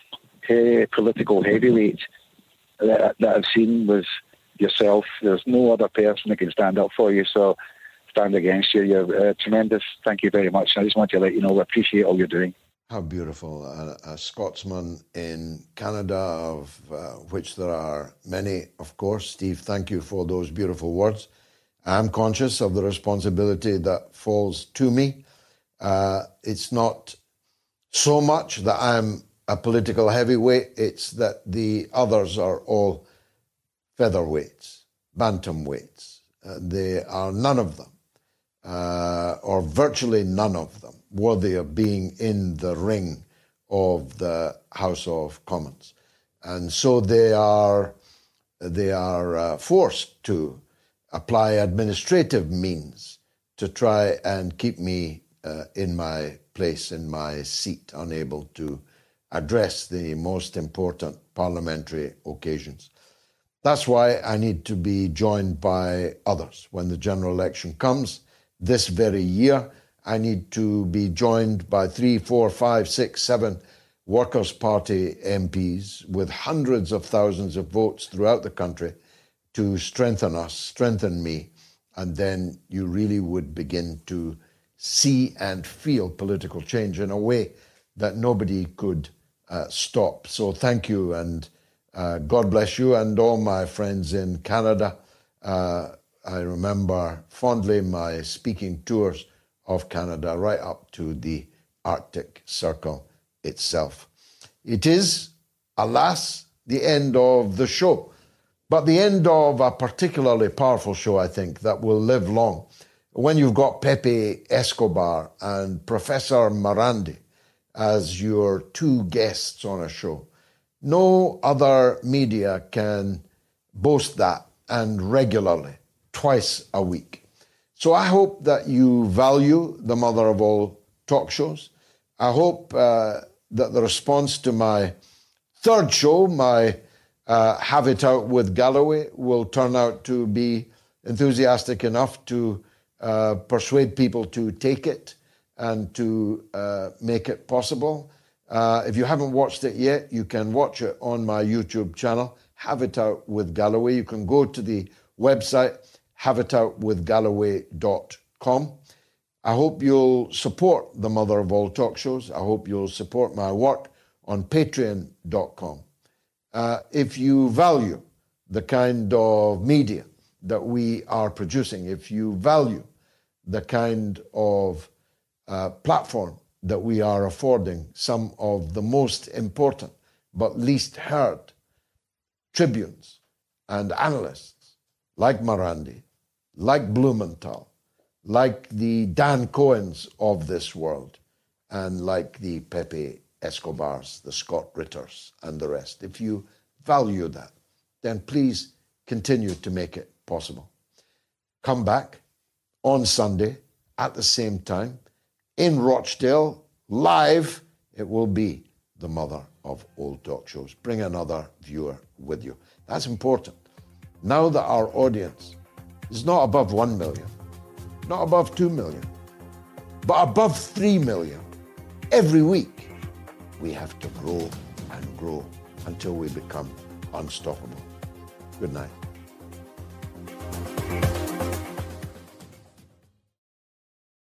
Speaker 10: uh, political heavyweight that, that I've seen was yourself. There's no other person that can stand up for you, so stand against you. You're uh, tremendous. Thank you very much. I just want to let you know we appreciate all you're doing.
Speaker 2: How beautiful. A, a Scotsman in Canada, of uh, which there are many, of course. Steve, thank you for those beautiful words. I'm conscious of the responsibility that falls to me. Uh, it's not so much that I'm a political heavyweight, it's that the others are all featherweights, bantamweights. Uh, they are none of them, uh, or virtually none of them, worthy of being in the ring of the House of Commons. And so they are, they are uh, forced to apply administrative means to try and keep me uh, in my place, in my seat, unable to address the most important parliamentary occasions. That's why I need to be joined by others. When the general election comes this very year, I need to be joined by three, four, five, six, seven Workers' Party M Ps with hundreds of thousands of votes throughout the country to strengthen us, strengthen me, and then you really would begin to see and feel political change in a way that nobody could uh, stop. So thank you, and uh, God bless you and all my friends in Canada. Uh, I remember fondly my speaking tours of Canada right up to the Arctic Circle itself. It is, alas, the end of the show, but the end of a particularly powerful show, I think, that will live long. when you've got Pepe Escobar and Professor Morandi as your two guests on a show. No other media can boast that, and regularly, twice a week. So I hope that you value the mother of all talk shows. I hope uh, that the response to my third show, my uh, Have It Out with Galloway, will turn out to be enthusiastic enough to uh, persuade people to take it and to uh, make it possible. Uh, if you haven't watched it yet, you can watch it on my YouTube channel, Have It Out with Galloway. You can go to the website, have it out with galloway dot com. I hope you'll support the mother of all talk shows. I hope you'll support my work on patreon dot com. Uh, if you value the kind of media that we are producing, if you value the kind of uh, platform that we are affording some of the most important but least heard tribunes and analysts like Morandi, like Blumenthal, like the Dan Cohens of this world, and like the Pepe Escobars, the Scott Ritters, and the rest. If you value that, then please continue to make it possible. Come back on Sunday at the same time in Rochdale, live. It will be the mother of all talk shows. Bring another viewer with you. That's important. Now that our audience is not above one million, not above two million, but above three million every week, we have to grow and grow until we become unstoppable. Good night.